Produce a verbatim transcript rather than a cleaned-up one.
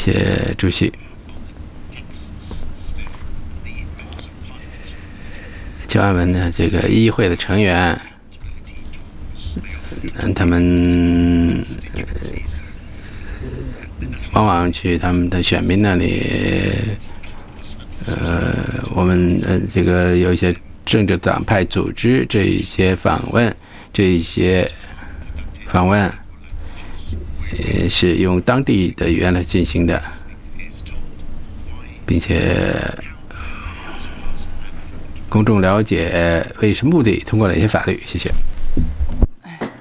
谢主席。教案文的这个议会的成员，嗯，他们往往去他们的选民那里，呃，我们呃这个有一些政治党派组织这一些访问，这一些访问，呃，是用当地的语言来进行的，并且公众了解为什么目的通过哪些法律。谢谢。